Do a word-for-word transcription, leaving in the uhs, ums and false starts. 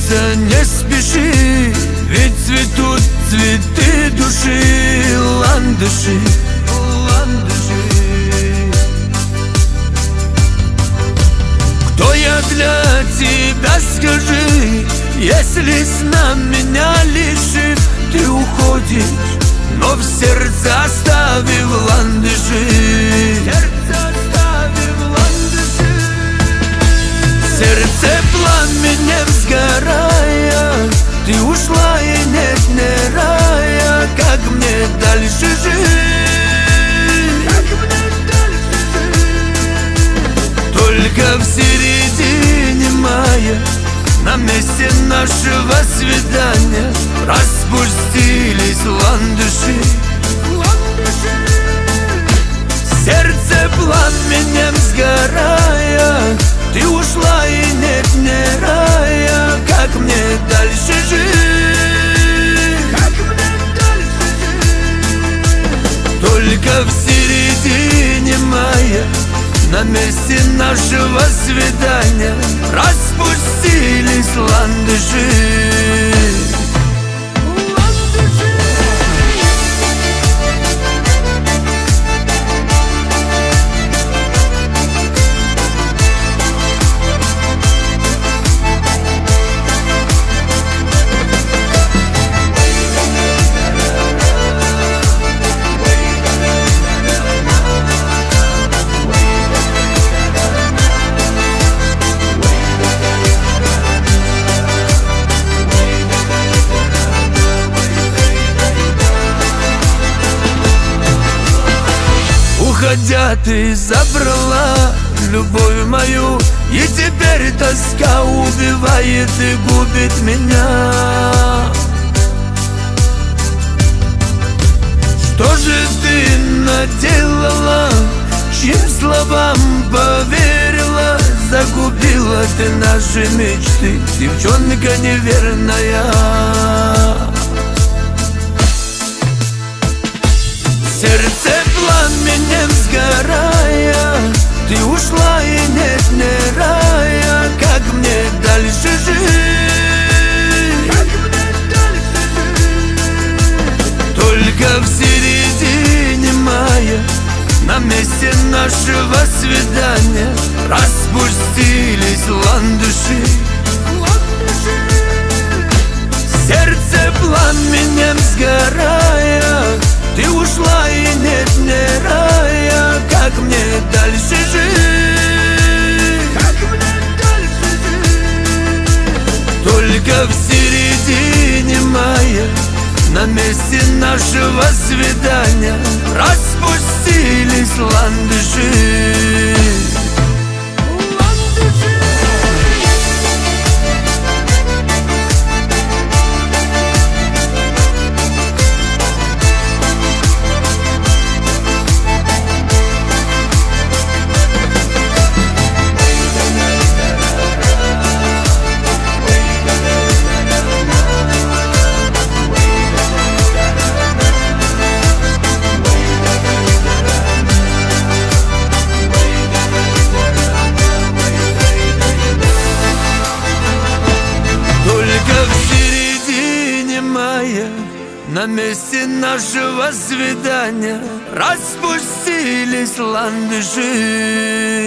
влюбиться не спеши, ведь цветут цветы души, ландыши, ландыши. Кто я для тебя, скажи, если сна меня лишит? Ты уходишь, но в сердце оставив ландыши, сердце оставив ландыши. Сердце пламенем сгорая, ты ушла и нет мне рая. Как мне дальше жить? Как мне дальше жить? Только в середине мая, на месте нашего свидания, распустились ландыши, ландыши. Сердце пламенем сгорая, ты ушла и нет мне рая. Как мне дальше жить? Как мне дальше жить? Только в середине мая, на месте нашего свидания, распустились ландыши. Уходя, ты забрала любовь мою, и теперь тоска убивает и губит меня. Что же ты наделала, чьим словам поверила? Загубила ты наши мечты, девчонка неверная. Сердце пламенем сгорая, ты ушла и нет мне рая. Как мне дальше жить? Как мне дальше жить? Только в середине мая, на месте нашего свидания, распустились ландыши, ландыши. Сердце пламенем сгорая, ты ушла и нет мне рая. Как мне дальше жить? Как мне дальше жить? Только в середине мая, на месте нашего свидания, распустились ландыши. На месте нашего свидания, распустились ландыши.